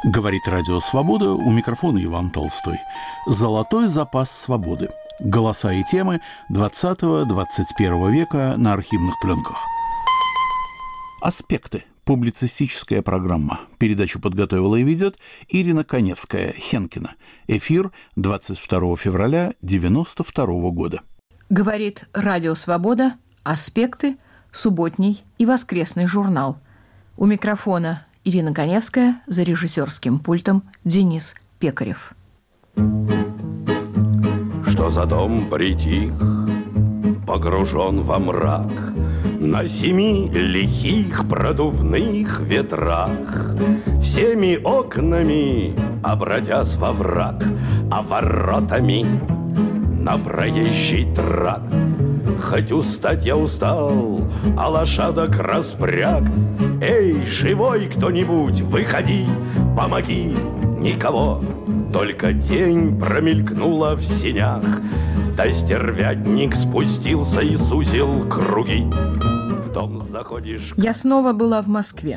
Говорит Радио Свобода, у микрофона Иван Толстой. Золотой запас свободы. Голоса и темы 20-21 века на архивных пленках. Аспекты. Публицистическая программа. Передачу подготовила и ведет Ирина Коневская, Хенкина. Эфир 22 февраля 1992 года. Говорит Радио Свобода, Аспекты, субботний и воскресный журнал. У микрофона Ирина Коневская, за режиссерским пультом Денис Пекарев. Что за дом притих, погружен во мрак, на 7 лихих продувных ветрах, всеми окнами обратясь во враг, а воротами на проезжий трак. Хоть устать я устал, а лошадок распряг. Эй, живой кто-нибудь, выходи, помоги. Никого, только тень промелькнула в сенях, да стервятник спустился и сузил круги. В дом заходишь... Я снова была в Москве.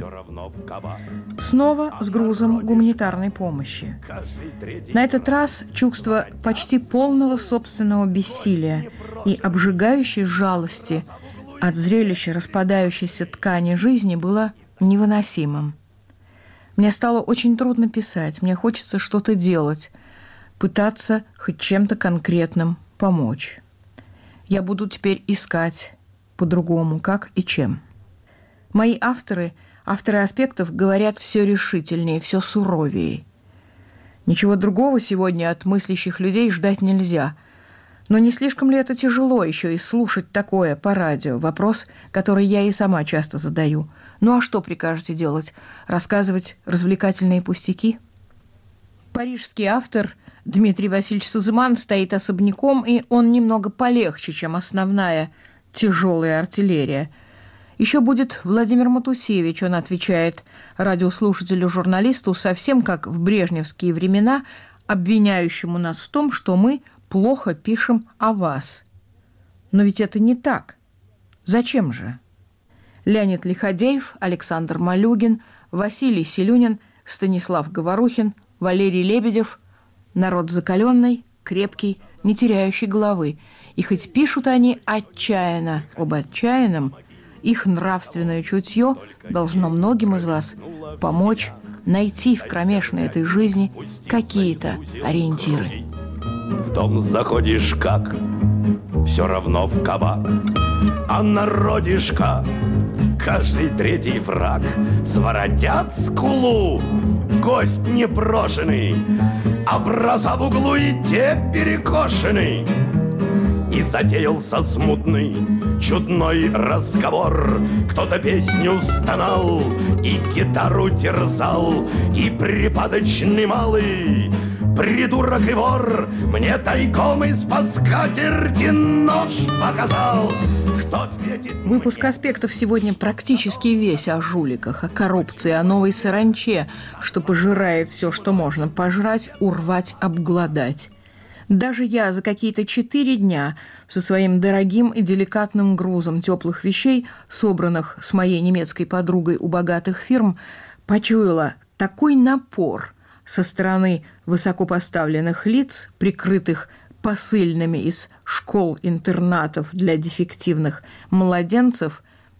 Снова с грузом гуманитарной помощи. На этот раз чувство почти полного собственного бессилия и обжигающей жалости от зрелища распадающейся ткани жизни было невыносимым. Мне стало очень трудно писать, мне хочется что-то делать, пытаться хоть чем-то конкретным помочь. Я буду теперь искать по-другому, как и чем. Мои авторы аспектов говорят все решительнее, все суровее. Ничего другого сегодня от мыслящих людей ждать нельзя. Но не слишком ли это тяжело еще и слушать такое по радио? Вопрос, который я и сама часто задаю. Ну а что прикажете делать? Рассказывать развлекательные пустяки? Парижский автор Дмитрий Васильевич Сазыман стоит особняком, и он немного полегче, чем основная тяжелая артиллерия. Еще будет Владимир Матусевич, он отвечает радиослушателю-журналисту совсем как в брежневские времена, обвиняющему нас в том, что мы плохо пишем о вас. Но ведь это не так. Зачем же? Леонид Лиходеев, Александр Малюгин, Василий Селюнин, Станислав Говорухин, Валерий Лебедев. Народ закаленный, крепкий, не теряющий головы. И хоть пишут они отчаянно об отчаянном, их нравственное чутье должно многим из вас помочь найти в кромешной этой жизни какие-то ориентиры. В дом заходишь как, все равно в кабак, а народишка каждый третий враг. Своротят скулу, гость непрошенный, образа в углу и те перекошены. И затеялся смутный, чудной разговор. Кто-то песню стонал и гитару терзал, и припадочный малый придурок и вор мне тайком из-под скатерти нож показал. Кто ответит... Выпуск аспектов сегодня практически весь о жуликах, о коррупции, о новой саранче, что пожирает все, что можно пожрать, урвать, обглодать. Даже я за какие-то 4 дня со своим дорогим и деликатным грузом теплых вещей, собранных с моей немецкой подругой у богатых фирм, почуяла такой напор со стороны высокопоставленных лиц, прикрытых посыльными из школ-интернатов для дефективных младенцев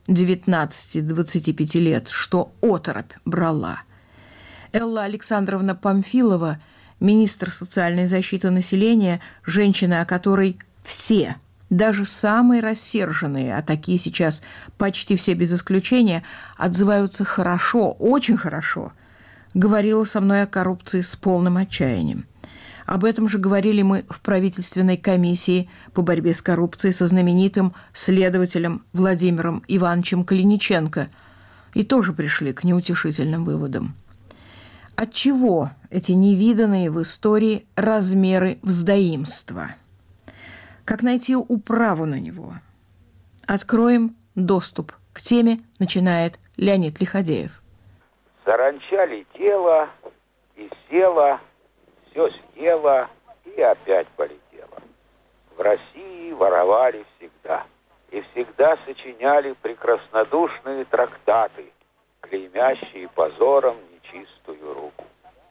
19-25 лет, что оторопь брала. Элла Александровна Памфилова, министр социальной защиты населения, женщина, о которой все, даже самые рассерженные, а такие сейчас почти все без исключения, отзываются хорошо, очень хорошо, говорила со мной о коррупции с полным отчаянием. Об этом же говорили мы в правительственной комиссии по борьбе с коррупцией со знаменитым следователем Владимиром Ивановичем Калиниченко и тоже пришли к неутешительным выводам. Отчего эти невиданные в истории размеры вздоимства? Как найти управу на него? Откроем доступ к теме, начинает Леонид Лиходеев. Саранча летела и села, все съела и опять полетела. В России воровали всегда. И всегда сочиняли прекраснодушные трактаты, клеймящие позором нечистую руку.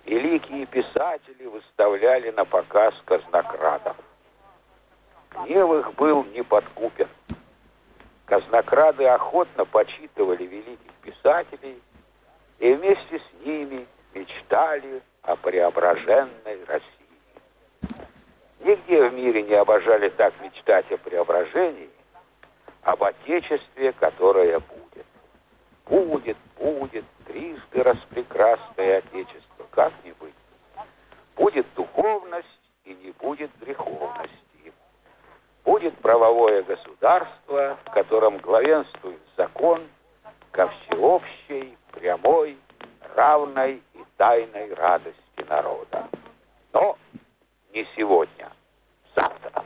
великие писатели выставляли на показ казнокрадов. Гнев их был неподкупен. Казнокрады охотно почитывали великих писателей и вместе с ними мечтали о преображенной России. Нигде в мире не обожали так мечтать о преображении, об Отечестве, которое будет. Будет трижды распрекрасное Отечество, как не быть. Будет духовность и не будет греховности. Будет правовое государство, в котором главенствует закон ко всеобщей, прямой, равной и тайной радости народа. Но не сегодня, завтра.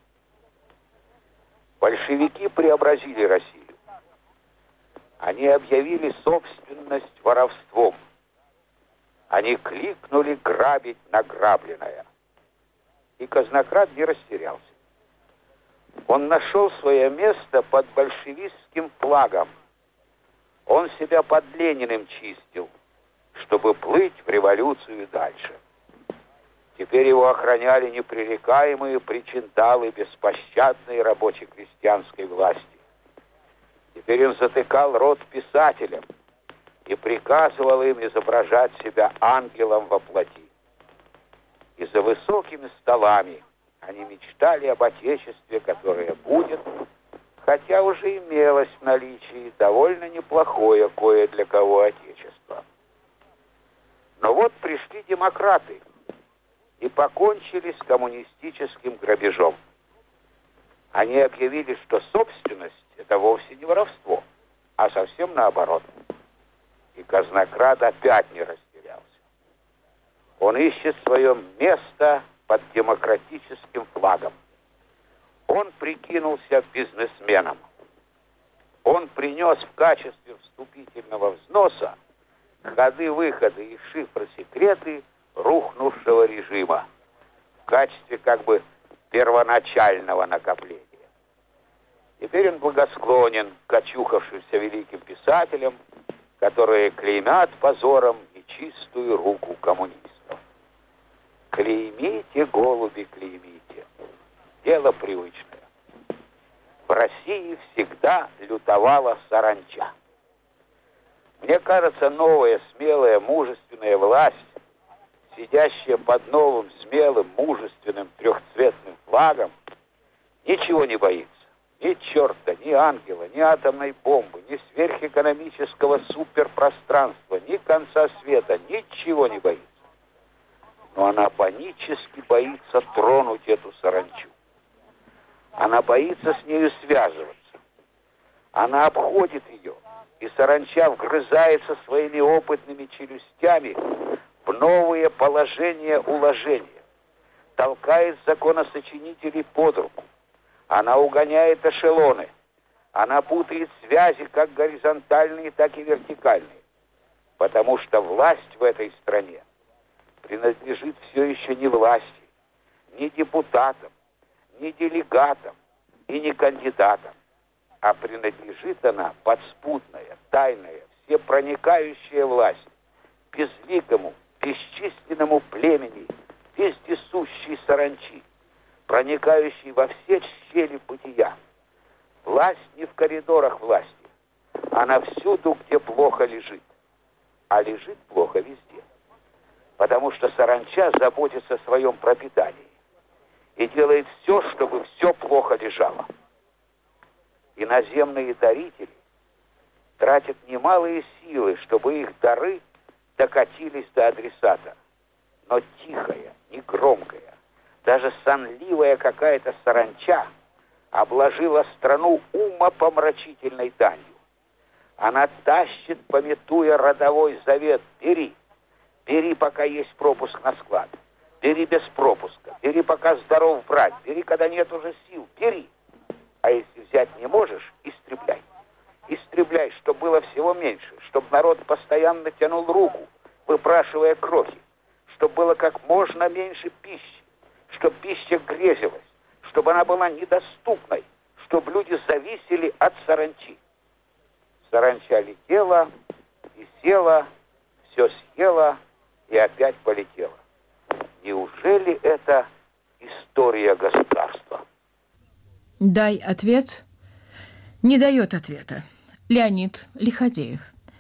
Большевики преобразили Россию. Они объявили собственность воровством. Они кликнули грабить награбленное. И казнокрад не растерялся. Он нашел свое место под большевистским флагом. Он себя под Лениным чистил, чтобы плыть в революцию дальше. Теперь его охраняли непререкаемые причиндалы беспощадной рабоче-крестьянской власти. Теперь он затыкал рот писателям и приказывал им изображать себя ангелом во плоти. И за высокими столами они мечтали об Отечестве, которое будет, хотя уже имелось в наличии довольно неплохое кое для кого Отечество. Но вот пришли демократы и покончили с коммунистическим грабежом. Они объявили, что собственность — это вовсе не воровство, а совсем наоборот. И казнокрад опять не растерялся. Он ищет свое место под демократическим флагом. Он прикинулся бизнесменом. Он принес в качестве вступительного взноса ходы-выходы и шифры-секреты рухнувшего режима в качестве как бы первоначального накопления. Теперь он благосклонен к очухавшимся великим писателям, которые клеймят позором нечистую руку коммунистов. Клеймите, голуби, клеймите. Дело привычное. В России всегда лютовала саранча. Мне кажется, новая, смелая, мужественная власть, сидящая под новым, смелым, мужественным трехцветным флагом, ничего не боится. Ни черта, ни ангела, ни атомной бомбы, ни сверхэкономического суперпространства, ни конца света, ничего не боится. Но она панически боится тронуть эту саранчу. Она боится с нею связываться. Она обходит ее, и саранча вгрызается своими опытными челюстями в новые положения-уложения, толкает законосочинителей под руку. Она угоняет эшелоны. Она путает связи как горизонтальные, так и вертикальные. Потому что власть в этой стране принадлежит все еще не власти, не депутатам, не делегатам и не кандидатам, а принадлежит она подспудная, тайная, всепроникающая власть, безликому, бесчисленному племени, вездесущей саранчи, проникающей во все щели бытия. Власть не в коридорах власти, она всюду, где плохо лежит. А лежит плохо везде. Потому что саранча заботится о своем пропитании и делает все, чтобы все плохо лежало. Иноземные дарители тратят немалые силы, чтобы их дары докатились до адресата. Но тихая, негромкая, даже сонливая какая-то саранча обложила страну умопомрачительной данью. Она тащит, памятуя родовой завет: бери, бери, пока есть пропуск на склад, бери без пропуска, бери, пока здоров брать, бери, когда нет уже сил, бери. А если взять не можешь, истребляй. Истребляй, чтобы было всего меньше, чтобы народ постоянно тянул руку, выпрашивая крохи, чтобы было как можно меньше пищи, чтобы пища грезилась, чтобы она была недоступной, чтобы люди зависели от саранчи. Саранча летела и села, все съела и опять полетела. Неужели это история государства? Дай ответ. Не дает ответа. Леонид Лиходеев.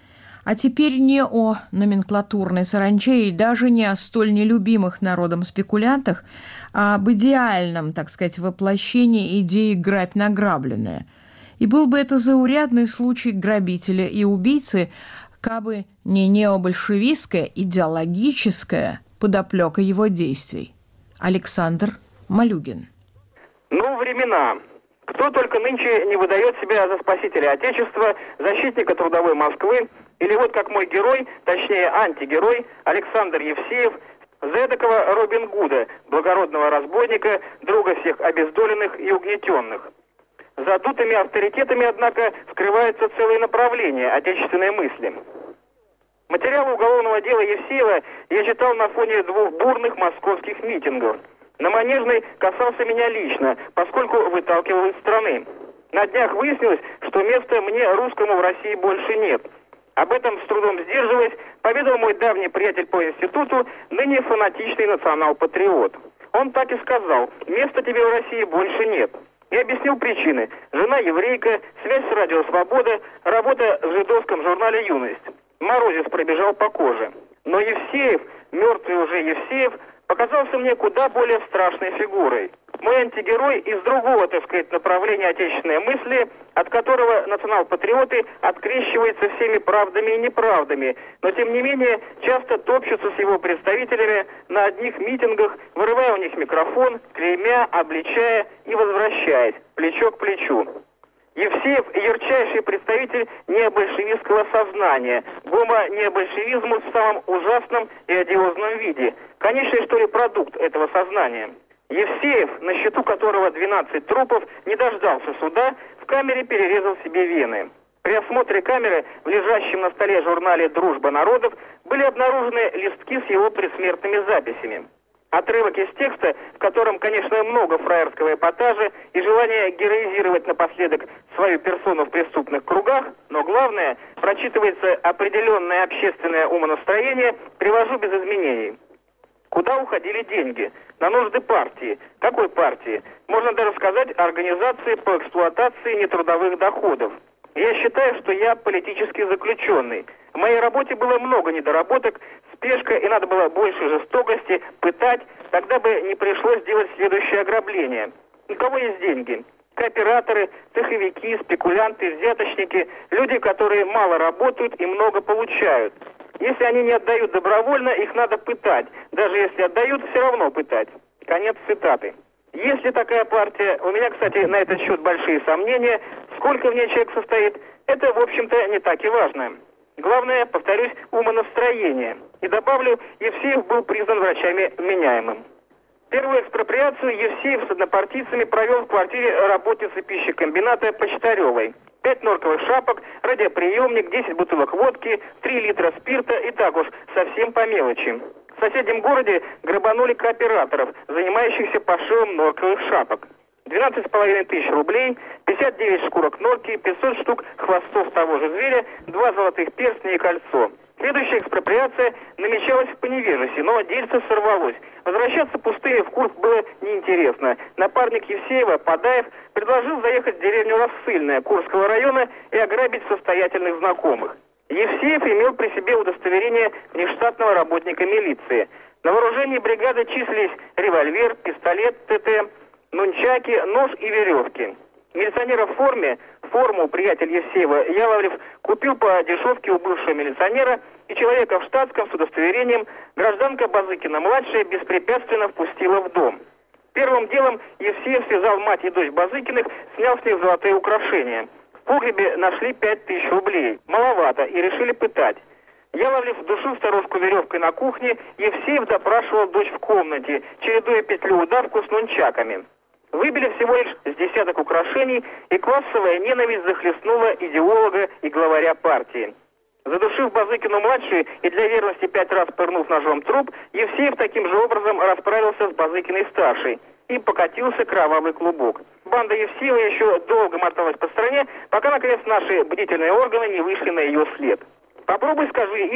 А теперь не о номенклатурной саранче и даже не о столь нелюбимых народом спекулянтах, а об идеальном, так сказать, воплощении идеи «грабь награбленное». И был бы это заурядный случай грабителя и убийцы, кабы не необольшевистская идеологическая подоплека его действий. Александр Малюгин. Ну, времена. Кто только нынче не выдает себя за спасителя Отечества, защитника трудовой Москвы, или вот как мой герой, точнее антигерой, Александр Евсеев, за эдакого Робин Гуда, благородного разбойника, друга всех обездоленных и угнетенных. За дутыми авторитетами, однако, скрываются целые направления отечественной мысли. Материалы уголовного дела Евсеева я читал на фоне двух бурных московских митингов. На Манежной касался меня лично, поскольку выталкивал из страны. На днях выяснилось, что места мне, русскому, в России больше нет. Об этом, с трудом сдерживаясь, поведал мой давний приятель по институту, ныне фанатичный национал-патриот. Он так и сказал: места тебе в России больше нет. И объяснил причины: жена еврейка, связь с радио «Свобода», работа в жидовском журнале «Юность». Морозец пробежал по коже. Но Евсеев, мертвый уже Евсеев, показался мне куда более страшной фигурой. Мой антигерой из другого, так сказать, направления отечественной мысли, от которого национал-патриоты открещиваются всеми правдами и неправдами, но тем не менее часто топчутся с его представителями на одних митингах, вырывая у них микрофон, клеймя, обличая и возвращаясь, плечо к плечу. Евсеев – ярчайший представитель необольшевистского сознания, гомо-необольшевизму в самом ужасном и одиозном виде, конечный, что ли, продукт этого сознания. Евсеев, на счету которого 12 трупов, не дождался суда, в камере перерезал себе вены. При осмотре камеры в лежащем на столе журнале «Дружба народов» были обнаружены листки с его предсмертными записями. Отрывок из текста, в котором, конечно, много фраерского эпатажа и желание героизировать напоследок свою персону в преступных кругах, но главное, прочитывается определенное общественное умонастроение, привожу без изменений. Куда уходили деньги? На нужды партии. Какой партии? Можно даже сказать, организации по эксплуатации нетрудовых доходов. Я считаю, что я политический заключенный. В моей работе было много недоработок, спешка, и надо было больше жестокости, пытать, тогда бы не пришлось делать следующее ограбление. У кого есть деньги? Кооператоры, цеховики, спекулянты, взяточники, люди, которые мало работают и много получают. Если они не отдают добровольно, их надо пытать. Даже если отдают, все равно пытать. Конец цитаты. Есть ли такая партия? У меня, кстати, на этот счет большие сомнения. Сколько в ней человек состоит, это, в общем-то, не так и важно. Главное, повторюсь, умонастроение. И добавлю, Евсеев был признан врачами вменяемым. Первую экспроприацию Евсеев с однопартийцами провел в квартире работницы пищекомбината Почтаревой. 5 норковых шапок, радиоприемник, 10 бутылок водки, 3 литра спирта и так уж совсем по мелочи. В соседнем городе грабанули кооператоров, занимающихся пошивом норковых шапок. 12,5 тысяч рублей, 59 шкурок норки, 500 штук хвостов того же зверя, 2 золотых перстня и кольцо. Следующая экспроприация намечалась в Поневежесе, но дельце сорвалось. Возвращаться пустыми в Курск было неинтересно. Напарник Евсеева, Подаев, предложил заехать в деревню Рассыльная Курского района и ограбить состоятельных знакомых. Евсеев имел при себе удостоверение внештатного работника милиции. На вооружении бригады числились револьвер, пистолет ТТ, нунчаки, нож и веревки. Милиционера в форме, форму приятель Евсеева Яловлев купил по дешевке у бывшего милиционера, и человека в штатском с удостоверением гражданка Базыкина-младшая беспрепятственно впустила в дом. Первым делом Евсеев связал мать и дочь Базыкиных, снял с них золотые украшения. В погребе нашли 5000 рублей. Маловато, и решили пытать. Яловлев душил старушку веревкой на кухне, Евсеев допрашивал дочь в комнате, чередуя петлю-удавку с нунчаками. Выбили всего лишь с десяток украшений, и классовая ненависть захлестнула идеолога и главаря партии. Задушив Базыкину-младшую и для верности 5 раз пырнув ножом труп, Евсеев таким же образом расправился с Базыкиной-старшей, и покатился кровавый клубок. Банда Евсеева еще долго моталась по стране, пока, наконец, наши бдительные органы не вышли на ее след. Попробуй скажи им,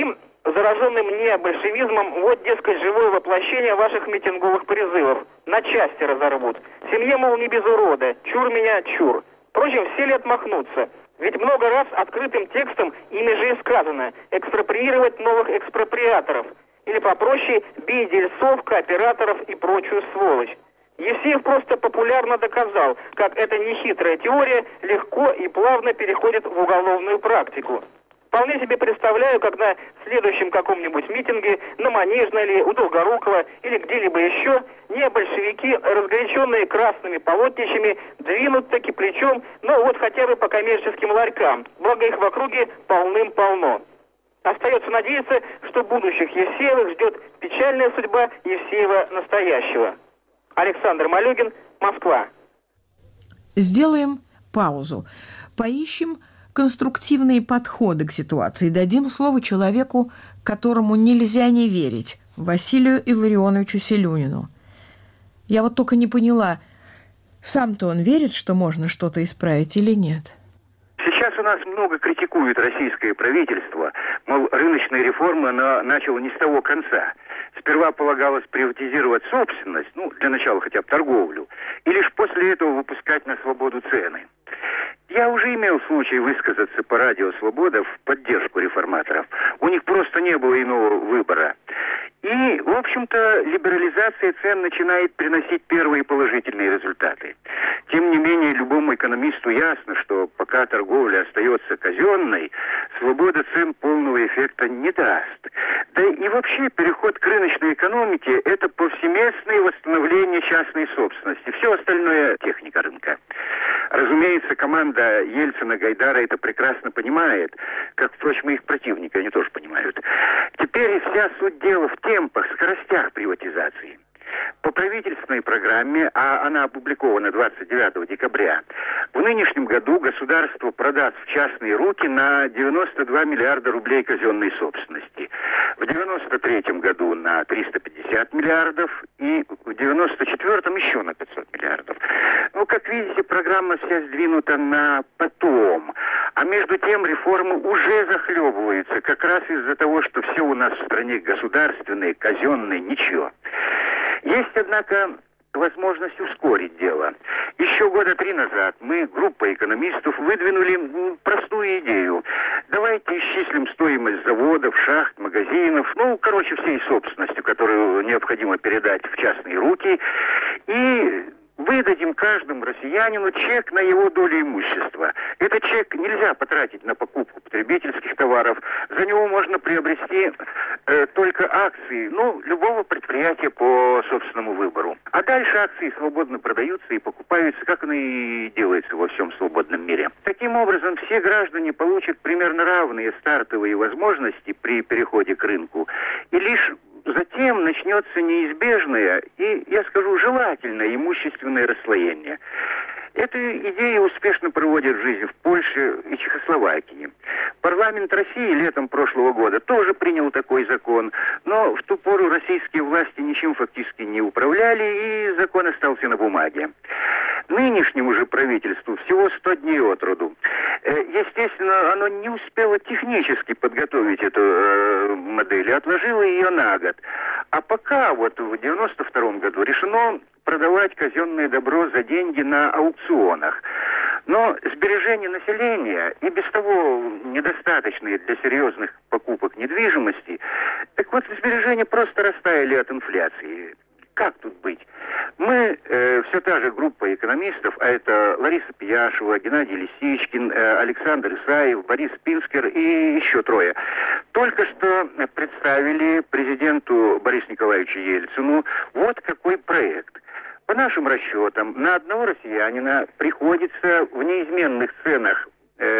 зараженным необольшевизмом, вот, дескать, живое воплощение ваших митинговых призывов. На части разорвут. Семье, мол, не без урода. Чур меня, чур. Впрочем, все ли отмахнутся? Ведь много раз открытым текстом ими же и сказано экспроприировать новых экспроприаторов. Или попроще бей дельцов, кооператоров и прочую сволочь. Евсеев просто популярно доказал, как эта нехитрая теория легко и плавно переходит в уголовную практику. Вполне себе представляю, как на следующем каком-нибудь митинге, на Манежной или у Долгорукова или где-либо еще, большевики, разгоряченные красными полотнищами, двинут таки плечом, ну вот хотя бы по коммерческим ларькам, благо их в округе полным-полно. Остается надеяться, что будущих Евсеевых ждет печальная судьба Евсеева настоящего. Александр Малюгин, Москва. Сделаем паузу. Поищем конструктивные подходы к ситуации. Дадим слово человеку, которому нельзя не верить, Василию Илларионовичу Селюнину. Я вот только не поняла, сам-то он верит, что можно что-то исправить или нет? Сейчас у нас много критикуют российское правительство, мол, рыночная реформа начала не с того конца. Сперва полагалось приватизировать собственность, для начала хотя бы торговлю, и лишь после этого выпускать на свободу цены. Я уже имел случай высказаться по радио «Свобода» в поддержку реформаторов. У них просто не было иного выбора. И, в общем-то, либерализация цен начинает приносить первые положительные результаты. Тем не менее, любому экономисту ясно, что пока торговля остается казенной, свобода цен полного эффекта не даст. Да и вообще переход к рыночной экономике – это повсеместное восстановление частной собственности. Все остальное – техника рынка. Разумеется, команда Ельцина-Гайдара это прекрасно понимает, как, впрочем, и их противники, они тоже понимают. Теперь вся суть дела в темпах, скоростях приватизации. По правительственной программе, а она опубликована 29 декабря, в нынешнем году государство продаст в частные руки на 92 миллиарда рублей казенной собственности. В 93 году на 350 миллиардов и в 94 еще на 500 миллиардов. Как видите, программа вся сдвинута на потом. А между тем реформы уже захлебываются, как раз из-за того, что все у нас в стране государственное, казенное, ничего. Есть, однако, возможность ускорить дело. Еще года 3 назад мы, группа экономистов, выдвинули простую идею. Давайте исчислим стоимость заводов, шахт, магазинов, всей собственностью, которую необходимо передать в частные руки, и выдадим каждому россиянину чек на его долю имущества. Этот чек нельзя потратить на покупку потребительских товаров. За него можно приобрести только акции, любого предприятия по собственному выбору. А дальше акции свободно продаются и покупаются, как оно и делается во всем свободном мире. Таким образом, все граждане получат примерно равные стартовые возможности при переходе к рынку. И лишь затем начнется неизбежное и, я скажу, желательное имущественное расслоение. Эту идею успешно проводят в жизнь в Польше и Чехословакии. Парламент России летом прошлого года тоже принял такой закон, но в ту пору российские власти ничем фактически не управляли, и закон остался на бумаге. Нынешнему же правительству всего 100 дней от роду. Естественно, оно не успело технически подготовить эту модель и отложило ее на год. А пока в 92 году решено продавать казенное добро за деньги на аукционах. Но сбережения населения, и без того недостаточные для серьезных покупок недвижимости, сбережения просто растаяли от инфляции. Как тут быть? Мы, все та же группа экономистов, а это Лариса Пияшева, Геннадий Лисичкин, Александр Исаев, Борис Пинскер и еще 3, только что представили президенту Борису Николаевичу Ельцину вот какой проект. По нашим расчетам, на одного россиянина приходится в неизменных ценах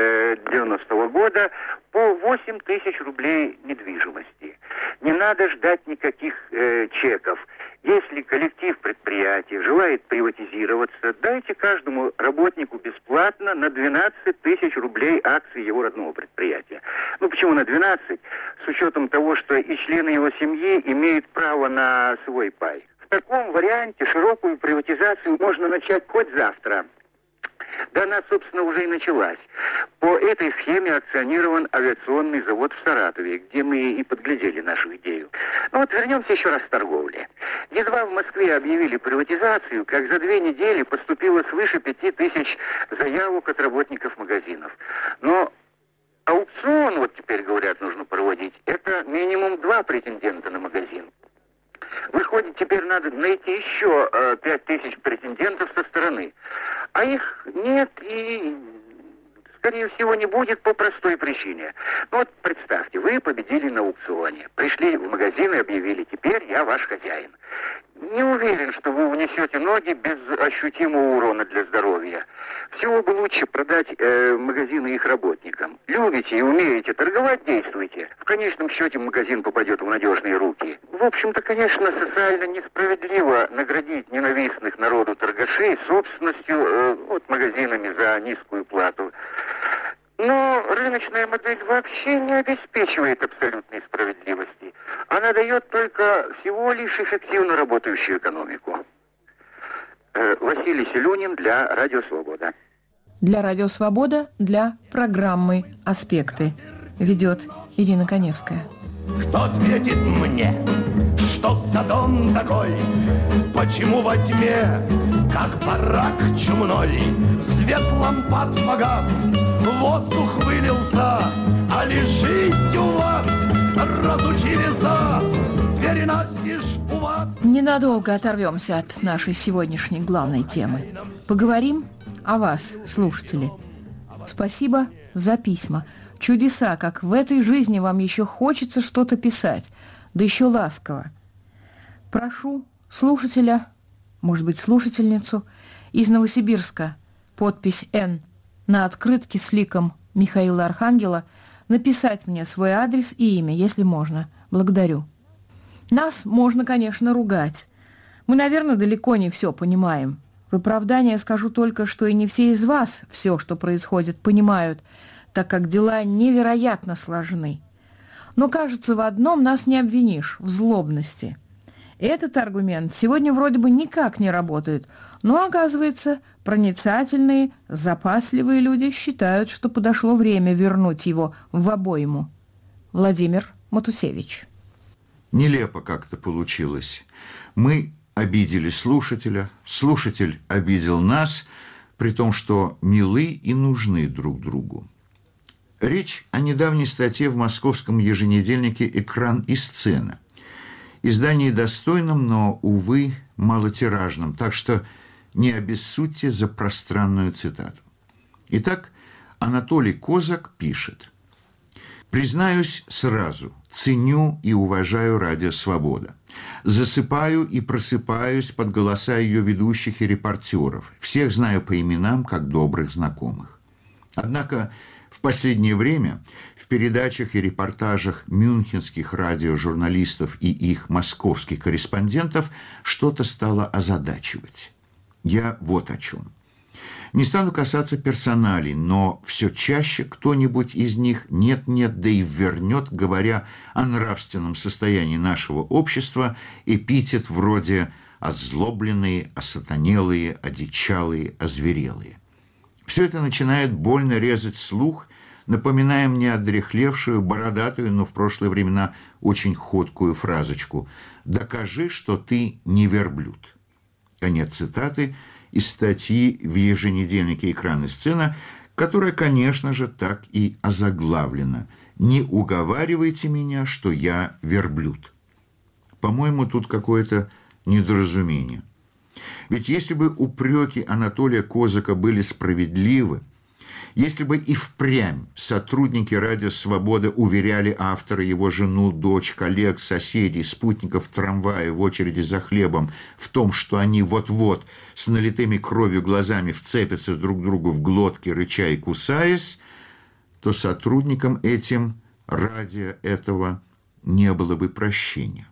90-го года по 8 тысяч рублей недвижимости. Не надо ждать никаких чеков. Если коллектив предприятия желает приватизироваться, дайте каждому работнику бесплатно на 12 тысяч рублей акций его родного предприятия. Почему на 12? С учетом того, что и члены его семьи имеют право на свой пай. В таком варианте широкую приватизацию можно начать хоть завтра. Да она, собственно, уже и началась. По этой схеме акционирован авиационный завод в Саратове, где мы и подглядели нашу идею. Ну вот вернемся еще раз к торговле. Едва в Москве объявили приватизацию, как за 2 недели поступило свыше 5000 заявок от работников магазинов. Но аукцион, вот теперь говорят, нужно проводить, это минимум 2 претендента на магазин. Выходит, теперь надо найти еще 5000 претендентов со стороны. А их нет и, скорее всего, не будет по простой причине. Ну вот представьте, вы победили на аукционе, пришли в магазин и объявили: теперь я ваш хозяин. Не уверен, что вы унесете ноги без ощутимого урона для здоровья. Всего бы лучше продать магазины их работникам. Любите и умеете торговать — действуйте. В конечном счете магазин попадет в надежные руки. В общем-то, конечно, социально несправедливо наградить ненавистных народу торгашей собственностью магазинами за низкую плату. Но рыночная модель вообще не обеспечивает абсолютной справедливости. Она дает только всего лишь эффективно работающую экономику. Василий Селюнин для «Радио Свобода». Для «Радио Свобода», для программы «Аспекты». Ведет Ирина Коневская. Кто ответит мне, что за дом такой? Почему во тьме, как барак чумной, свет лампад погас, воздух вылился, а лежить у вас разучили за двери настежь у вас. Ненадолго оторвемся от нашей сегодняшней главной темы. Поговорим о вас, слушатели. Спасибо за письма. Чудеса, как в этой жизни вам еще хочется что-то писать, да еще ласково. Прошу слушателя, может быть, слушательницу из Новосибирска, подпись «Н», на открытке с ликом Михаила Архангела написать мне свой адрес и имя, если можно. Благодарю. Нас можно, конечно, ругать. Мы, наверное, далеко не все понимаем. В оправдание скажу только, что и не все из вас все, что происходит, понимают, так как дела невероятно сложны. Но, кажется, в одном нас не обвинишь – в злобности. Этот аргумент сегодня вроде бы никак не работает, но, оказывается, проницательные, запасливые люди считают, что подошло время вернуть его в обойму. Владимир Матусевич. Нелепо как-то получилось. Мы обидели слушателя, слушатель обидел нас, при том, что милы и нужны друг другу. Речь о недавней статье в московском еженедельнике «Экран и сцена». Издании достойном, но, увы, малотиражном, так что не обессудьте за пространную цитату. Итак, Анатолий Козак пишет: «Признаюсь сразу, ценю и уважаю «Радио Свобода». Засыпаю и просыпаюсь под голоса ее ведущих и репортеров. Всех знаю по именам, как добрых знакомых. Однако в последнее время в передачах и репортажах мюнхенских радиожурналистов и их московских корреспондентов что-то стало озадачивать. Я вот о чем. Не стану касаться персоналей, но все чаще кто-нибудь из них нет-нет, да и вернет, говоря о нравственном состоянии нашего общества, эпитет вроде «озлобленные», «осатанелые», «одичалые», «озверелые». Все это начинает больно резать слух, напоминая мне одряхлевшую, бородатую, но в прошлые времена очень ходкую фразочку «Докажи, что ты не верблюд». Конец цитаты из статьи в еженедельнике «Экран и сцена», которая, конечно же, так и озаглавлена «Не уговаривайте меня, что я верблюд». По-моему, тут какое-то недоразумение. Ведь если бы упреки Анатолия Козака были справедливы, если бы и впрямь сотрудники «Радио Свобода» уверяли автора, его жену, дочь, коллег, соседей, спутников трамвая в очереди за хлебом в том, что они вот-вот с налитыми кровью глазами вцепятся друг другу в глотки, рыча и кусаясь, то сотрудникам этим ради этого не было бы прощения.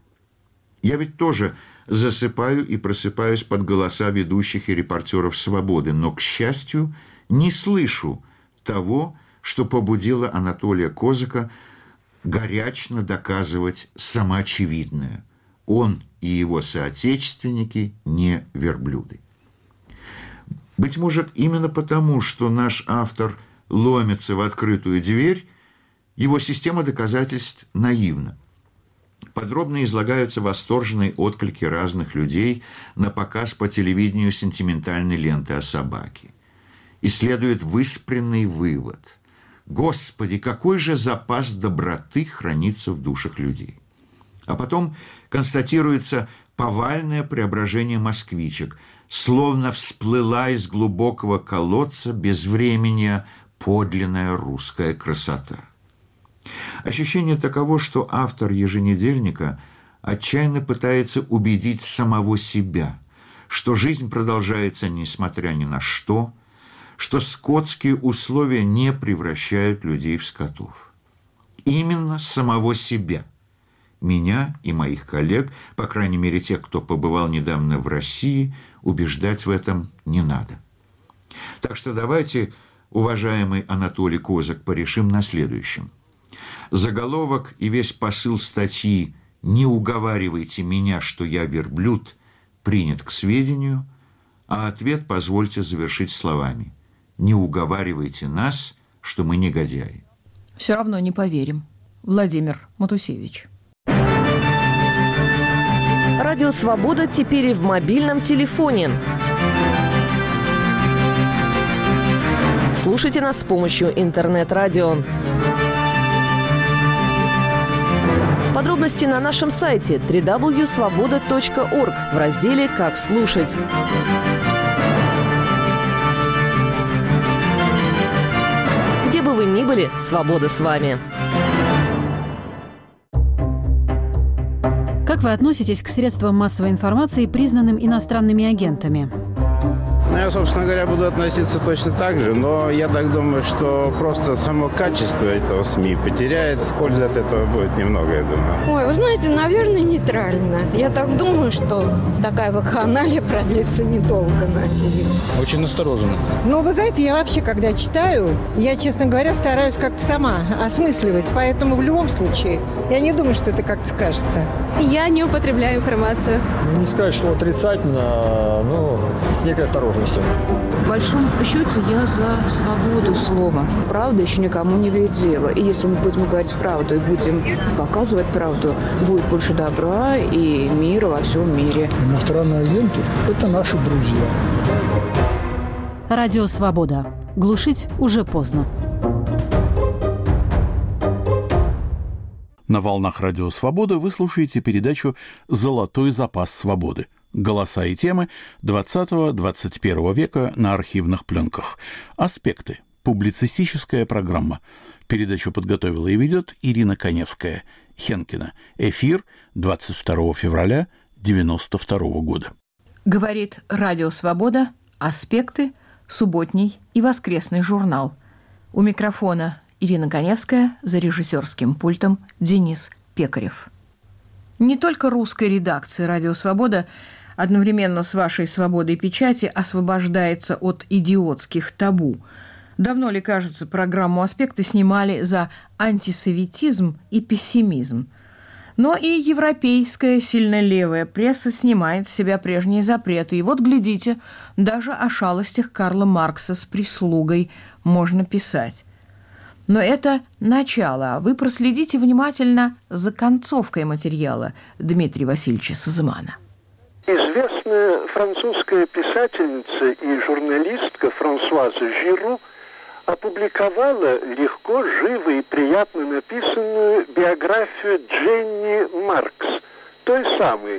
Я ведь тоже засыпаю и просыпаюсь под голоса ведущих и репортеров «Свободы», но, к счастью, не слышу того, что побудило Анатолия Козака горячно доказывать самоочевидное. Он и его соотечественники не верблюды. Быть может, именно потому, что наш автор ломится в открытую дверь, его система доказательств наивна. Подробно излагаются восторженные отклики разных людей на показ по телевидению сентиментальной ленты о собаке. И следует выспренный вывод. Господи, какой же запас доброты хранится в душах людей. А потом констатируется повальное преображение москвичек, словно всплыла из глубокого колодца безвременья подлинная русская красота. Ощущение таково, что автор еженедельника отчаянно пытается убедить самого себя, что жизнь продолжается несмотря ни на что скотские условия не превращают людей в скотов. Именно самого себя. Меня и моих коллег, по крайней мере тех, кто побывал недавно в России, убеждать в этом не надо. Так что давайте, уважаемый Анатолий Козак, порешим на следующем. Заголовок и весь посыл статьи «Не уговаривайте меня, что я верблюд» принят к сведению, а ответ позвольте завершить словами: «Не уговаривайте нас, что мы негодяи». Все равно не поверим. Владимир Матусевич. Радио «Свобода» теперь и в мобильном телефоне. Слушайте нас с помощью интернет-радио. Подробности на нашем сайте www.svoboda.org в разделе «Как слушать». Где бы вы ни были, свобода с вами. Как вы относитесь к средствам массовой информации, признанным иностранными агентами? Я, собственно говоря, буду относиться точно так же, но я так думаю, что просто само качество этого СМИ потеряет. Пользы от этого будет немного, я думаю. Ой, вы знаете, наверное, нейтрально. Я так думаю, что такая вакханалия продлится недолго, надеюсь. Очень настороженно. Ну, вы знаете, я вообще, когда читаю, я, честно говоря, стараюсь как-то сама осмысливать. Поэтому в любом случае я не думаю, что это как-то скажется. Я не употребляю информацию. Не сказать, что отрицательно, но с некой осторожностью. В большом счете я за свободу слова. Правда еще никому не вредит дело. И если мы будем говорить правду и будем показывать правду, будет больше добра и мира во всем мире. Иностранные агенты – это наши друзья. Радио «Свобода». Глушить уже поздно. На волнах Радио «Свобода» вы слушаете передачу «Золотой запас свободы». Голоса и темы 20-21 века на архивных пленках. Аспекты. Публицистическая программа. Передачу подготовила и ведет Ирина Коневская. Хенкина. Эфир 22 февраля 1992 года. Говорит Радио «Свобода», «Аспекты», субботний и воскресный журнал. У микрофона Ирина Коневская, за режиссерским пультом Денис Пекарев. Не только русская редакция «Радио Свобода» одновременно с вашей свободой печати освобождается от идиотских табу. Давно ли, кажется, программу «Аспекты» снимали за антисоветизм и пессимизм. Но и европейская сильно левая пресса снимает с себя прежние запреты. И вот, глядите, даже о шалостях Карла Маркса с прислугой можно писать. Но это начало. Вы проследите внимательно за концовкой материала Дмитрия Васильевича Сазымана. Известная французская писательница и журналистка Франсуаза Жиру опубликовала легко, живо и приятно написанную биографию Дженни Маркс, той самой,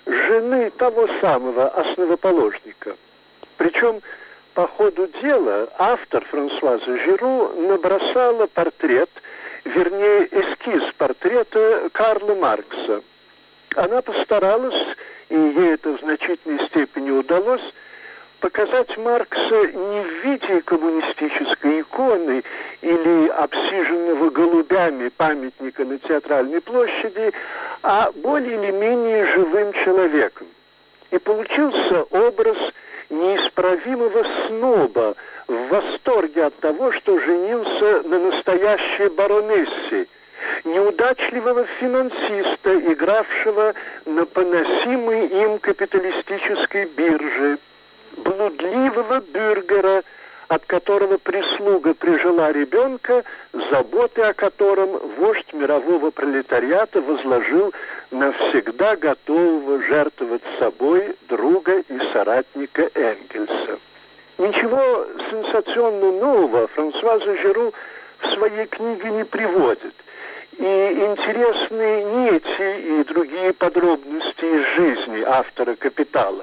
жены того самого основоположника. Причем по ходу дела автор Франсуаза Жиру набросала портрет, вернее эскиз портрета Карла Маркса. Она постаралась, и ей это в значительной степени удалось, показать Маркса не в виде коммунистической иконы или обсиженного голубями памятника на Театральной площади, а более или менее живым человеком. И получился образ неисправимого сноба в восторге от того, что женился на настоящей баронессе, неудачливого финансиста, игравшего на поносимой им капиталистической бирже, блудливого бюргера, от которого прислуга прижила ребенка, заботы о котором вождь мирового пролетариата возложил навсегда готового жертвовать собой друга и соратника Энгельса. Ничего сенсационно нового Франсуаза Жиру в своей книге не приводит. И интересны не эти и другие подробности из жизни автора «Капитала».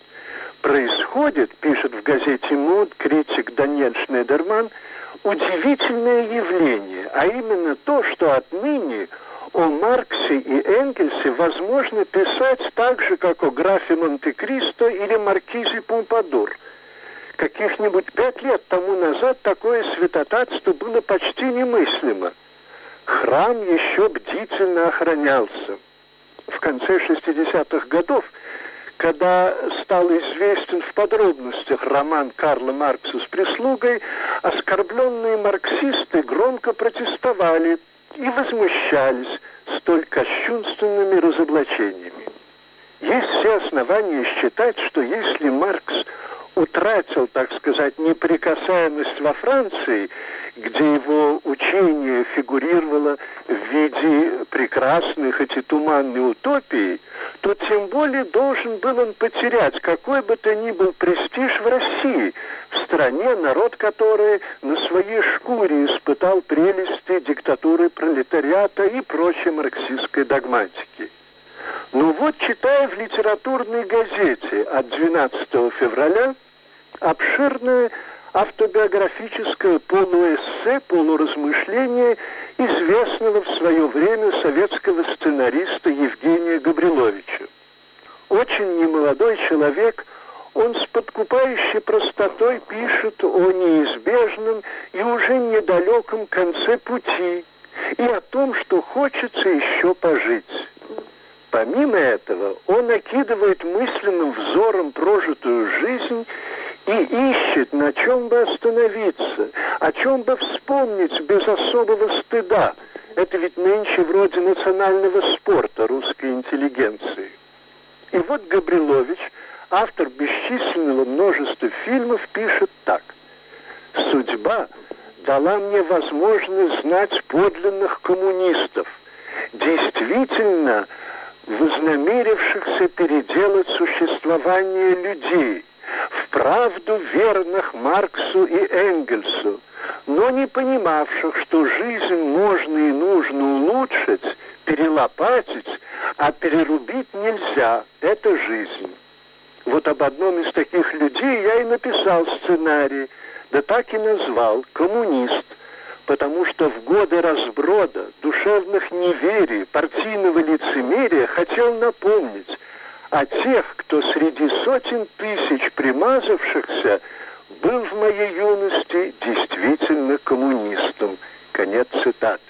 Происходит, пишет в газете «Муд» критик Даниэль Шнейдерман, удивительное явление, а именно то, что отныне о Марксе и Энгельсе возможно писать так же, как о графе Монте-Кристо или маркизе Помпадур. Каких-нибудь 5 лет тому назад такое святотатство было почти немыслимо. Храм еще бдительно охранялся. В конце 60-х годов, когда стал известен в подробностях роман Карла Маркса с прислугой, оскорбленные марксисты громко протестовали и возмущались столь кощунственными разоблачениями. Есть все основания считать, что если Маркс утратил, так сказать, неприкасаемость во Франции, где его учение фигурировало в виде прекрасной, хоть и туманной утопии, то тем более должен был он потерять какой бы то ни был престиж в России, в стране, народ которой на своей шкуре испытал прелести диктатуры пролетариата и прочей марксистской догматики. Ну вот, читая в литературной газете от 12 февраля обширное автобиографическое полуэссе, полуразмышление известного в свое время советского сценариста Евгения Габриловича. Очень немолодой человек, он с подкупающей простотой пишет о неизбежном и уже недалеком конце пути и о том, что хочется еще пожить. Помимо этого, он окидывает мысленным взором прожитую жизнь и ищет, на чем бы остановиться, о чем бы вспомнить без особого стыда. Это ведь нынче вроде национального спорта русской интеллигенции. И вот Габрилович, автор бесчисленного множества фильмов, пишет так. «Судьба дала мне возможность знать подлинных коммунистов, действительно вознамерившихся переделать существование людей, вправду верных Марксу и Энгельсу, но не понимавших, что жизнь можно и нужно улучшить, перелопатить, а перерубить нельзя. Это жизнь». Вот об одном из таких людей я и написал сценарий, да так и назвал «Коммунист», потому что в годы разброда, душевных неверий, партийного лицемерия хотел напомнить о тех, кто среди сотен тысяч примазавшихся был в моей юности действительно коммунистом. Конец цитаты.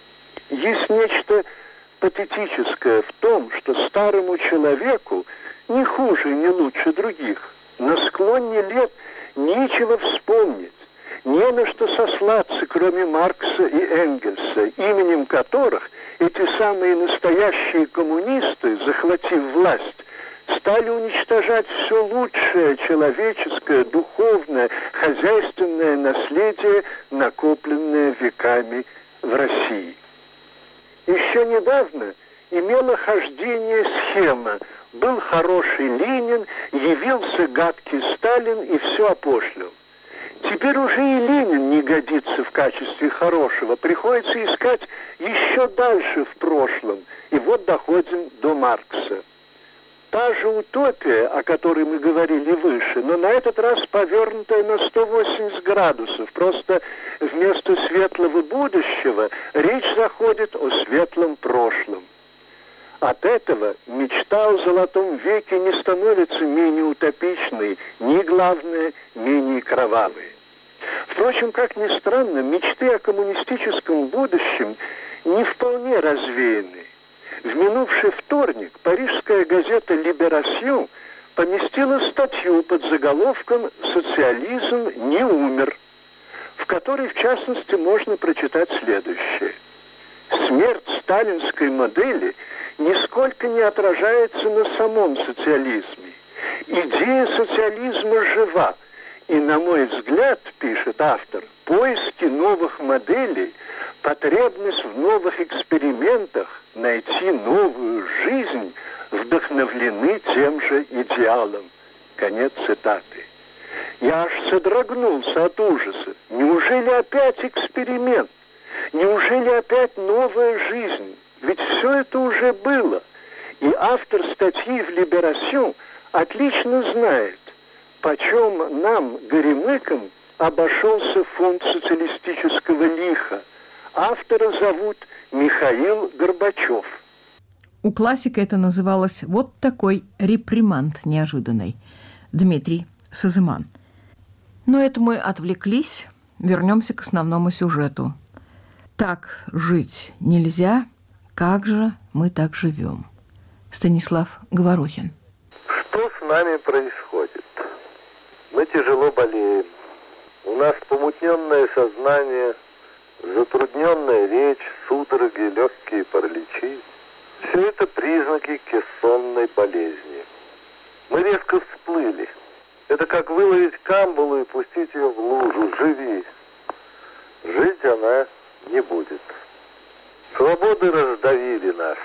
Есть нечто патетическое в том, что старому человеку не хуже и не лучше других. На склоне лет нечего вспомнить, не на что сослаться, кроме Маркса и Энгельса, именем которых эти самые настоящие коммунисты, захватив власть, стали уничтожать все лучшее человеческое, духовное, хозяйственное наследие, накопленное веками в России. Еще недавно имела хождение схема: был хороший Ленин, явился гадкий Сталин и все опошлил. Теперь уже и Ленин не годится в качестве хорошего. Приходится искать еще дальше в прошлом. И вот доходим до Маркса. Та же утопия, о которой мы говорили выше, но на этот раз повернутая на 180 градусов. Просто вместо светлого будущего речь заходит о светлом прошлом. От этого мечта о золотом веке не становится менее утопичной, ни, главное, менее кровавой. Впрочем, как ни странно, мечты о коммунистическом будущем не вполне развеяны. В минувший вторник парижская газета «Либерасьон» поместила статью под заголовком «Социализм не умер», в которой, в частности, можно прочитать следующее. Смерть сталинской модели нисколько не отражается на самом социализме. Идея социализма жива. И, на мой взгляд, пишет автор, поиски новых моделей, потребность в новых экспериментах, найти новую жизнь вдохновлены тем же идеалом. Конец цитаты. Я аж содрогнулся от ужаса. Неужели опять эксперимент? Неужели опять новая жизнь? Ведь все это уже было. И автор статьи в «Либерасьон» отлично знает, почем нам, горемыкам, обошелся фонд социалистического лиха. Автора зовут Михаил Горбачев. У классика это называлось вот такой реприманд неожиданный. Дмитрий Сазыман. Но это мы отвлеклись. Вернемся к основному сюжету. Так жить нельзя. Как же мы так живем? Станислав Говорухин. Что с нами происходит? Мы тяжело болеем. У нас помутненное сознание, затрудненная речь, судороги, легкие параличи. Все это признаки кессонной болезни. Мы резко всплыли. Это как выловить камбалу и пустить ее в лужу. Живи. Жить она не будет. Свободы раздавили нас.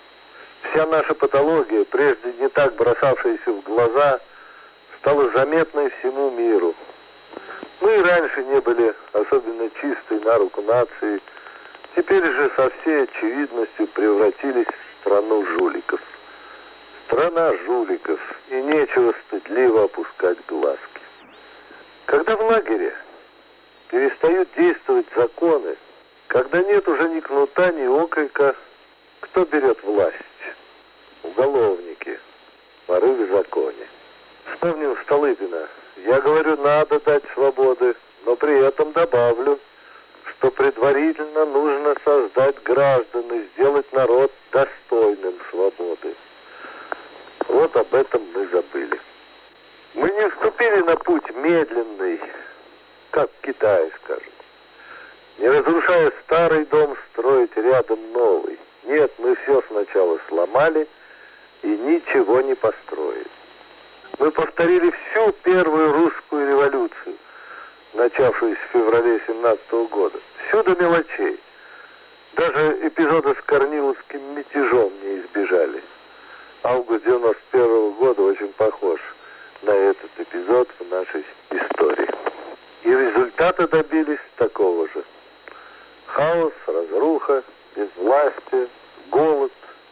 Вся наша патология, прежде не так бросавшаяся в глаза, стала заметной всему миру. Мы и раньше не были особенно чистой на руку нации. Теперь же со всей очевидностью превратились в страну жуликов. Страна жуликов, и нечего стыдливо опускать глазки. Когда в лагере перестают действовать законы, когда нет уже ни кнута, ни окрика, кто берет власть? Уголовники, воры в законе. Вспомним Столыпина. Я говорю, надо дать свободы, но при этом добавлю, что предварительно нужно создать граждан и сделать народ достойным свободы. Вот об этом мы забыли. Мы не вступили на путь медленный, как в Китае, скажем. Не разрушая старый дом, строить рядом новый. Нет, мы все сначала сломали и ничего не построили. Мы повторили всю первую русскую революцию, начавшуюся в феврале 17 года. Всю до мелочей. Даже эпизода с Корниловским мятежом не избежали. Август 91 года очень похож на этот эпизод в нашей истории. И результата добились такого же. Хаос, разруха, безвластие, голод.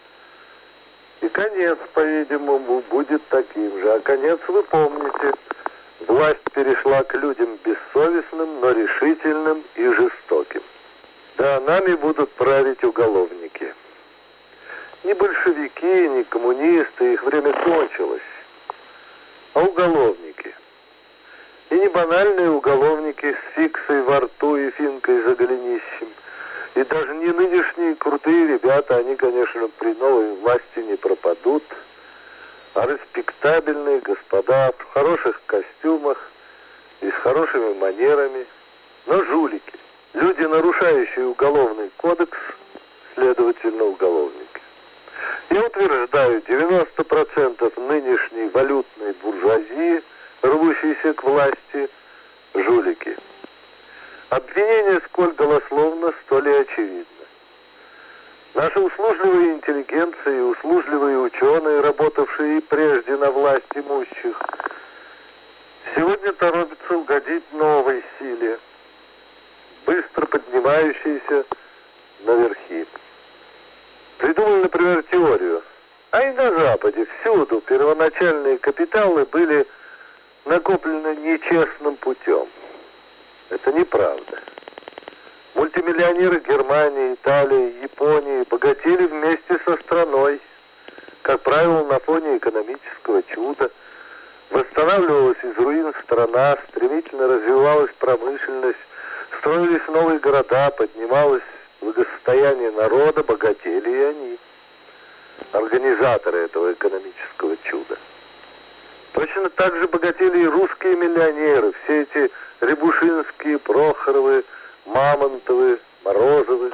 И конец, по-видимому, будет таким же. А конец вы помните. Власть перешла к людям бессовестным, но решительным и жестоким. Да, нами будут править уголовники. Ни большевики, ни коммунисты, их время кончилось. А уголовники. И не банальные уголовники с фиксой во рту и финкой за голенищем. И даже не нынешние крутые ребята, они, конечно, при новой власти не пропадут. А респектабельные господа в хороших костюмах и с хорошими манерами. Но жулики. Люди, нарушающие уголовный кодекс, следовательно, уголовники. Я утверждаю, 90% нынешней валютной буржуазии, рвущейся к власти, жулики. Обвинение сколь голословно, столь и очевидно. Наша услужливая интеллигенция и услужливые ученые, работавшие и прежде на власть имущих, сегодня торопятся угодить новой силе, быстро поднимающейся наверхи. Придумали, например, теорию. А и на Западе всюду первоначальные капиталы были накоплены нечестным путем. Это неправда. Мультимиллионеры Германии, Италии, Японии богатели вместе со страной. Как правило, на фоне экономического чуда. Восстанавливалась из руин страна, стремительно развивалась промышленность, строились новые города, поднималось благосостояние народа, богатели и они. Организаторы этого экономического чуда. Точно так же богатели и русские миллионеры, все эти Рябушинские, Прохоровы, Мамонтовы, Морозовы.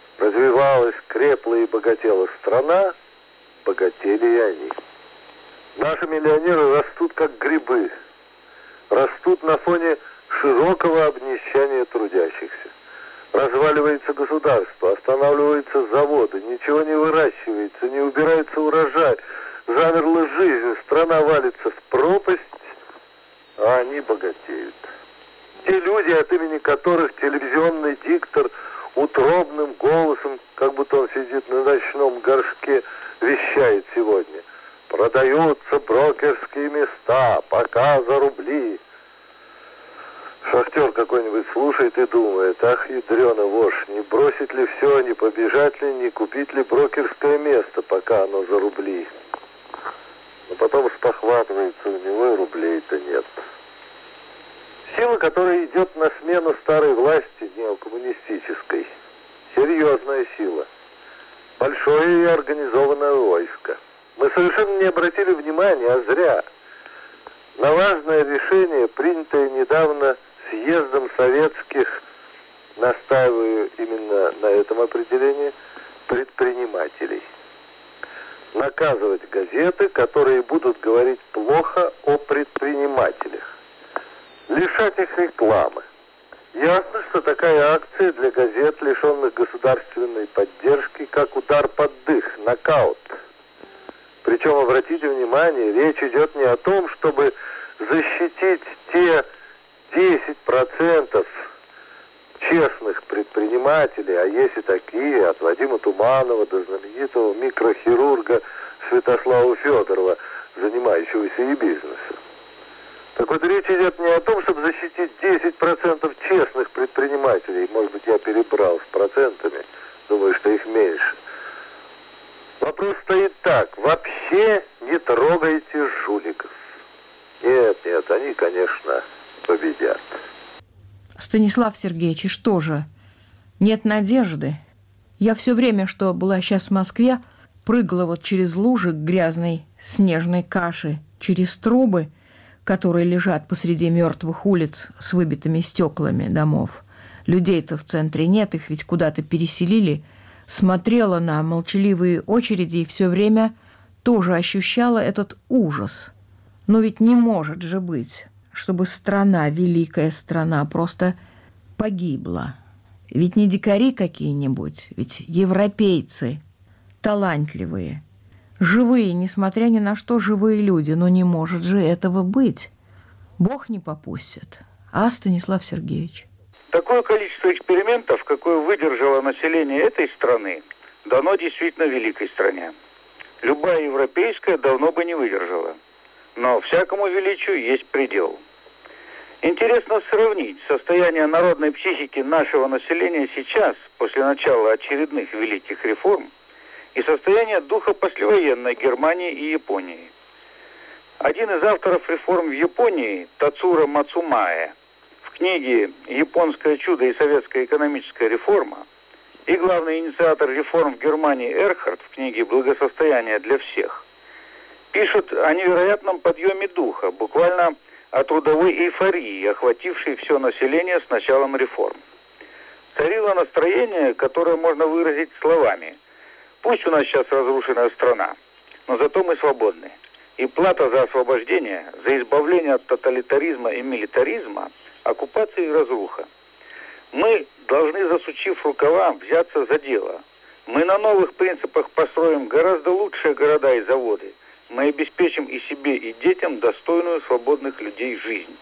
Развивалась, крепла и богатела страна, богатели и они. Наши миллионеры растут как грибы. Растут на фоне широкого обнищания трудящихся. Разваливается государство, останавливаются заводы, ничего не выращивается, не убирается урожай, замерла жизнь, страна валится в пропасть, а они богатеют. Те люди, от имени которых телевизионный диктор утробным голосом, как будто он сидит на ночном горшке, вещает сегодня: продаются брокерские места, пока за рубли. Шахтер какой-нибудь слушает и думает: ах, ядрёна вошь, не бросить ли все, не побежать ли, не купить ли брокерское место, пока оно за рубли. Но потом спохватывается, у него и рублей-то нет. Сила, которая идет на смену старой власти неокоммунистической. Серьезная сила. Большое и организованное войско. Мы совершенно не обратили внимания, а зря, на важное решение, принятое недавно съездом советских, настаиваю именно на этом определении, предпринимателей. Наказывать газеты, которые будут говорить плохо о предпринимателях. Лишать их рекламы. Ясно, что такая акция для газет, лишенных государственной поддержки, как удар под дых, нокаут. Причем, обратите внимание, речь идет не о том, чтобы защитить те 10% честных предпринимателей, а есть и такие, от Вадима Туманова до знаменитого микрохирурга Святослава Федорова, занимающегося и бизнесом. Так вот, речь идет не о том, чтобы защитить 10% честных предпринимателей. Может быть, я перебрал с процентами, думаю, что их меньше. Вопрос стоит так: вообще не трогайте жуликов. Нет, они, конечно, победят. Станислав Сергеевич, и что же? Нет надежды? Я все время, что была сейчас в Москве, прыгала вот через лужи грязной снежной каши, через трубы, которые лежат посреди мертвых улиц с выбитыми стеклами домов. Людей-то в центре нет, их ведь куда-то переселили. Смотрела на молчаливые очереди и все время тоже ощущала этот ужас. Но ведь не может же быть, чтобы страна, великая страна, просто погибла. Ведь не дикари какие-нибудь, ведь европейцы, талантливые, живые, несмотря ни на что, живые люди. Но не может же этого быть. Бог не попустит. А, Станислав Сергеевич? Такое количество экспериментов, какое выдержало население этой страны, дано действительно великой стране. Любая европейская давно бы не выдержала. Но всякому величию есть предел. Интересно сравнить состояние народной психики нашего населения сейчас, после начала очередных великих реформ, и состояние духа послевоенной Германии и Японии. Один из авторов реформ в Японии, Тацура Мацумае, в книге «Японское чудо и советская экономическая реформа», и главный инициатор реформ в Германии Эрхард в книге «Благосостояние для всех», пишут о невероятном подъеме духа, буквально о трудовой эйфории, охватившей все население с началом реформ. Царило настроение, которое можно выразить словами: пусть у нас сейчас разрушенная страна, но зато мы свободны. И плата за освобождение, за избавление от тоталитаризма и милитаризма, оккупации и разруха. Мы должны, засучив рукава, взяться за дело. Мы на новых принципах построим гораздо лучшие города и заводы. Мы обеспечим и себе, и детям достойную свободных людей жизнь.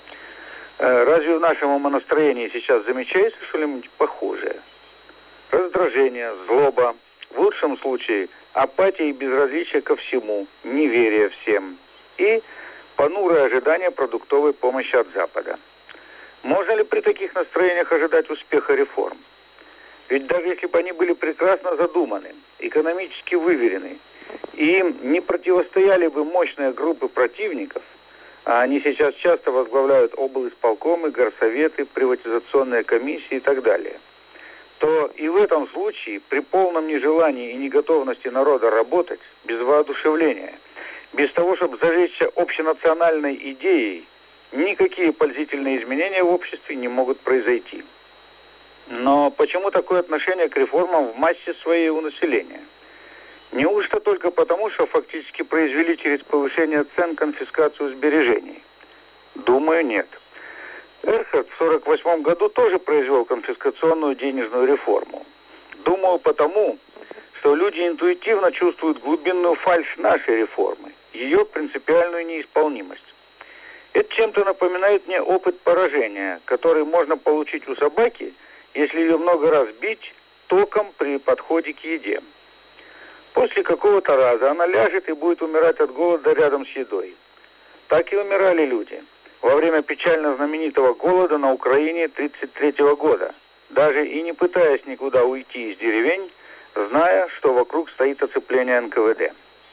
Разве в нашем умонастроении сейчас замечается что-нибудь похожее? Раздражение, злоба, в лучшем случае апатия и безразличие ко всему, неверие всем и понурое ожидание продуктовой помощи от Запада. Можно ли при таких настроениях ожидать успеха реформ? Ведь даже если бы они были прекрасно задуманы, экономически выверены, и им не противостояли бы мощные группы противников, а они сейчас часто возглавляют облисполкомы, горсоветы, приватизационные комиссии и так далее, то и в этом случае при полном нежелании и неготовности народа работать, без воодушевления, без того, чтобы зажечься общенациональной идеей, никакие пользительные изменения в обществе не могут произойти. Но почему такое отношение к реформам в массе своей у населения? Неужто только потому, что фактически произвели через повышение цен конфискацию сбережений? Думаю, нет. Эрхард в 1948 году тоже произвел конфискационную денежную реформу. Думаю, потому, что люди интуитивно чувствуют глубинную фальшь нашей реформы, ее принципиальную неисполнимость. Это чем-то напоминает мне опыт поражения, который можно получить у собаки, если ее много раз бить током при подходе к еде. После какого-то раза она ляжет и будет умирать от голода рядом с едой. Так и умирали люди во время печально знаменитого голода на Украине 1933 года, даже и не пытаясь никуда уйти из деревень, зная, что вокруг стоит оцепление НКВД.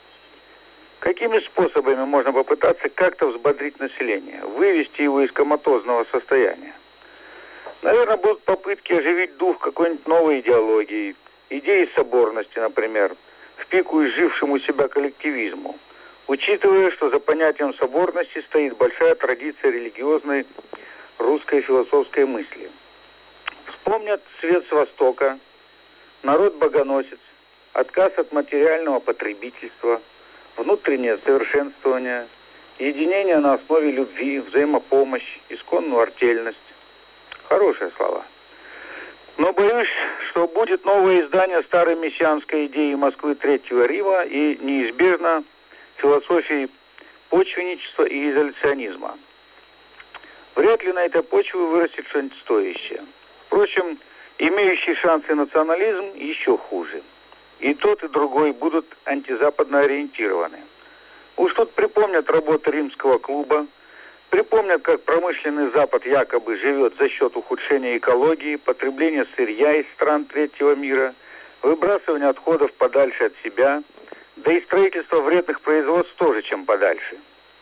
Какими способами можно попытаться как-то взбодрить население, вывести его из коматозного состояния? Наверное, будут попытки оживить дух какой-нибудь новой идеологии, идеи соборности, например, в пику изжившему себя коллективизму, учитывая, что за понятием соборности стоит большая традиция религиозной русской философской мысли. Вспомнят свет с Востока, народ-богоносец, отказ от материального потребительства, внутреннее совершенствование, единение на основе любви, взаимопомощь, исконную артельность. Хорошие слова. Но боюсь, что будет новое издание старой мессианской идеи Москвы Третьего Рима и неизбежно философии почвенничества и изоляционизма. Вряд ли на этой почве вырастет что-нибудь стоящее. Впрочем, имеющий шансы национализм еще хуже. И тот, и другой будут антизападно ориентированы. Уж тут припомнят работы Римского клуба, припомнят, как промышленный Запад якобы живет за счет ухудшения экологии, потребления сырья из стран третьего мира, выбрасывания отходов подальше от себя, да и строительство вредных производств тоже чем подальше.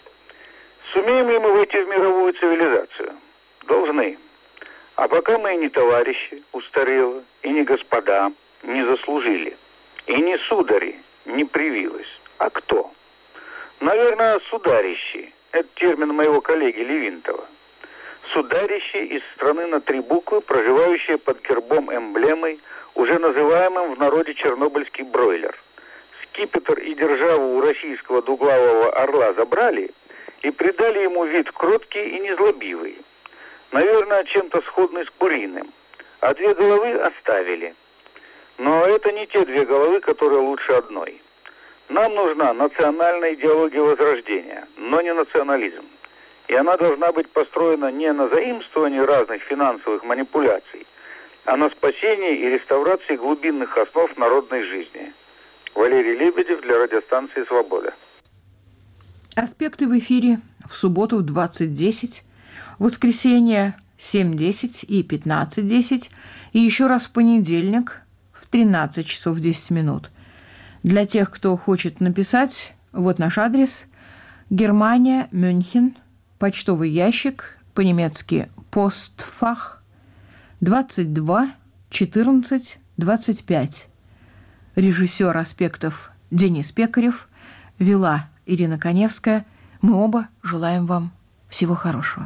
Сумеем ли мы выйти в мировую цивилизацию? Должны. А пока мы и не товарищи устарело, и не господа не заслужили, и не судари не привилось. А кто? Наверное, сударищи. Это термин моего коллеги Левинтова. Сударищи из страны на 3 буквы, проживающие под гербом-эмблемой, уже называемым в народе чернобыльский бройлер. Скипетр и державу у российского двуглавого орла забрали и придали ему вид кроткий и незлобивый. Наверное, чем-то сходный с куриным. А 2 головы оставили. Но это не те 2 головы, которые лучше одной. Нам нужна национальная идеология возрождения, но не национализм. И она должна быть построена не на заимствовании разных финансовых манипуляций, а на спасении и реставрации глубинных основ народной жизни. Валерий Лебедев для радиостанции «Свобода». Аспекты в эфире в субботу в 20:10, в воскресенье 7:10 и 15:10, и еще раз в понедельник в 13 часов 10 минут. Для тех, кто хочет написать, вот наш адрес: Германия, Мюнхен, почтовый ящик, по-немецки Postfach 22 14 25. Режиссер «Аспектов» Денис Пекарев, вела Ирина Коневская. Мы оба желаем вам всего хорошего.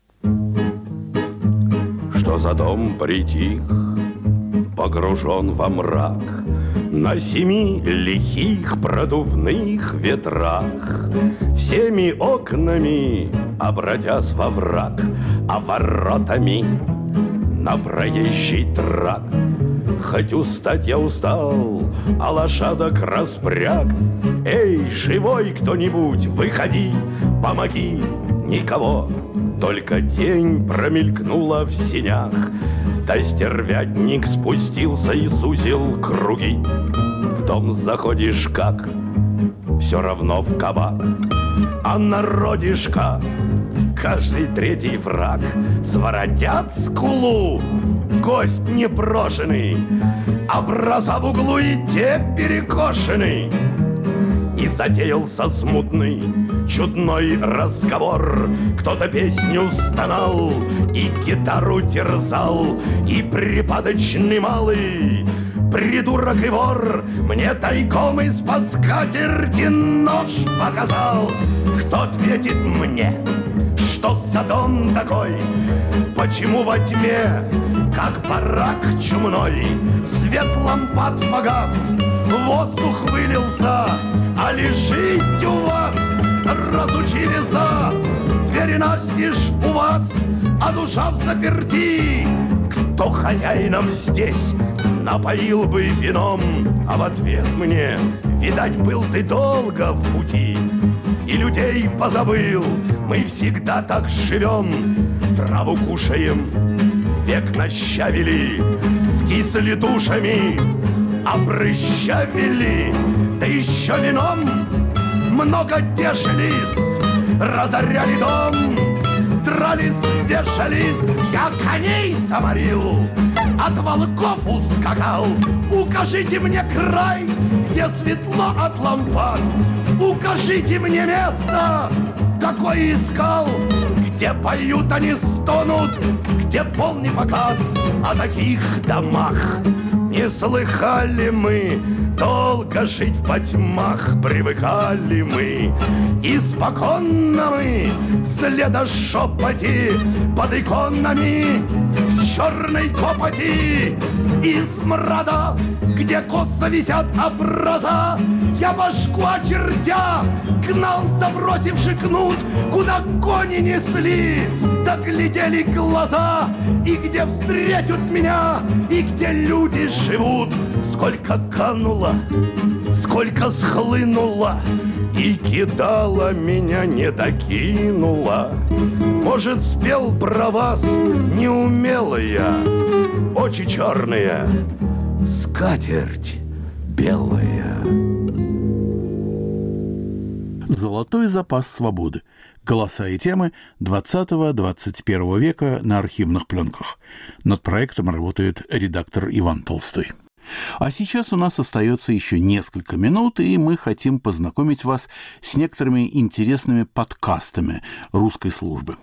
Что за дом притих, погружен во мрак, на 7 лихих продувных ветрах, всеми окнами обратясь во враг, а воротами на проезжий трак. Хоть устать я устал, а лошадок распряг. Эй, живой кто-нибудь, выходи, помоги. Никого, только тень промелькнула в сенях. Да стервятник спустился и сузил круги. В дом заходишь как, все равно в кабак. А народишка, каждый 3-й враг, своротят скулу, гость непрошенный, образа в углу и те перекошены. И затеялся смутный, чудной разговор. Кто-то песню стонал и гитару терзал, и припадочный малый придурок и вор мне тайком из-под скатерти нож показал. Кто ответит мне, что за дом такой? Почему во тьме, как барак чумной, свет лампад погас, воздух вылился, а лежить у вас разучили за. Двери настежь у вас, а душа взаперти. Кто хозяином здесь напоил бы вином, а в ответ мне, видать, был ты долго в пути. И людей позабыл, мы всегда так живем, траву кушаем, век на ща вели, скисли душами, а прыща вели, да еще вином много тешились, разоряли дом, дрались, вешались, я коней заморил, от волков ускакал. Укажите мне край, где светло от лампад, укажите мне место, какое искал, где поют они стонут, где полный покат. О таких домах не слыхали мы, долго жить в потьмах привыкали мы. Испоконно мы следа шепоти под иконами черной копоти и смрада, где косо висят образа. Я башку очертя гнал, забросивши кнут, куда кони несли, да глядели глаза, и где встретят меня, и где люди живут. Сколько кануло, сколько схлынуло, и кидала меня, не докинула. Может, спел про вас неумелая, очи черные, скатерть белая. Золотой запас свободы. Голоса и темы 20-21 века на архивных пленках. Над проектом работает редактор Иван Толстой. А сейчас у нас остается еще несколько минут, и мы хотим познакомить вас с некоторыми интересными подкастами русской службы.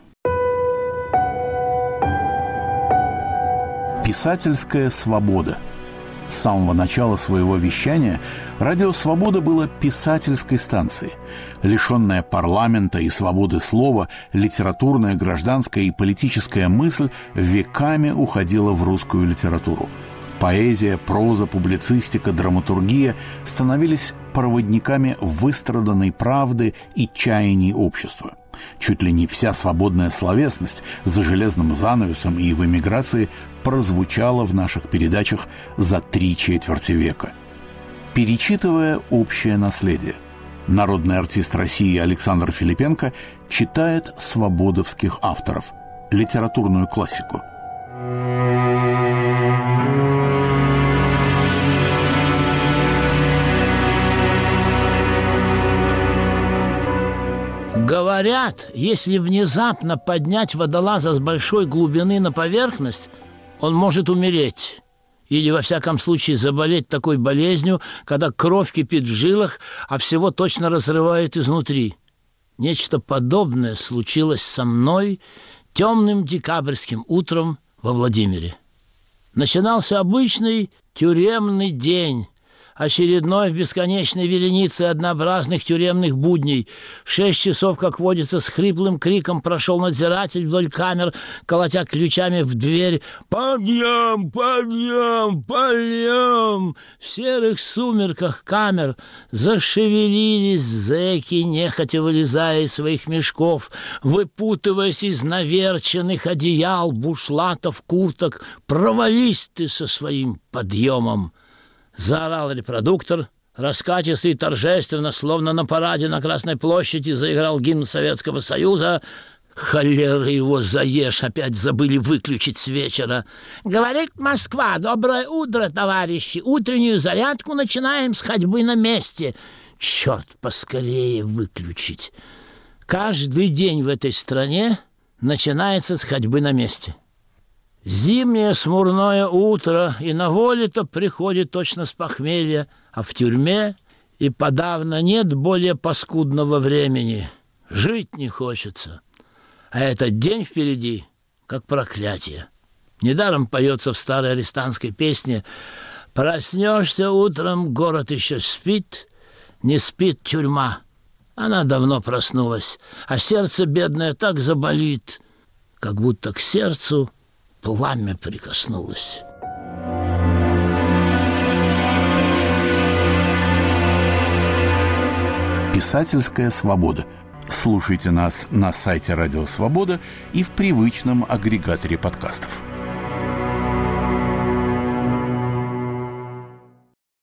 Писательская свобода. С самого начала своего вещания радио «Свобода» было писательской станцией. Лишенная парламента и свободы слова, литературная, гражданская и политическая мысль веками уходила в русскую литературу. Поэзия, проза, публицистика, драматургия становились проводниками выстраданной правды и чаяний общества. Чуть ли не вся свободная словесность за железным занавесом и в эмиграции прозвучала в наших передачах за 3/4 века. Перечитывая общее наследие, народный артист России Александр Филипенко читает свободовских авторов, литературную классику. Говорят, если внезапно поднять водолаза с большой глубины на поверхность, он может умереть. Или, во всяком случае, заболеть такой болезнью, когда кровь кипит в жилах, а всего точно разрывает изнутри. Нечто подобное случилось со мной темным декабрьским утром во Владимире. Начинался обычный тюремный день, очередной в бесконечной веренице однообразных тюремных будней. В 6 часов, как водится, с хриплым криком прошел надзиратель вдоль камер, колотя ключами в дверь. «Подъем! Подъем! Подъем!» В серых сумерках камер зашевелились зэки, нехотя вылезая из своих мешков, выпутываясь из наверченных одеял, бушлатов, курток. «Провались ты со своим подъемом!» Заорал репродуктор, раскатисто и торжественно, словно на параде на Красной площади, заиграл гимн Советского Союза. Холера его заешь, опять забыли выключить с вечера. «Говорит Москва, доброе утро, товарищи, утреннюю зарядку начинаем с ходьбы на месте». Черт, поскорее выключить. Каждый день в этой стране начинается с ходьбы на месте. Зимнее смурное утро, и на воле-то приходит точно с похмелья, а в тюрьме и подавно нет более паскудного времени. Жить не хочется. А этот день впереди, как проклятие. Недаром поется в старой арестантской песне: «Проснешься утром, город еще спит, не спит тюрьма». Она давно проснулась, а сердце бедное так заболит, как будто к сердцу пламя прикоснулось. Писательская свобода. Слушайте нас на сайте Радио Свобода и в привычном агрегаторе подкастов.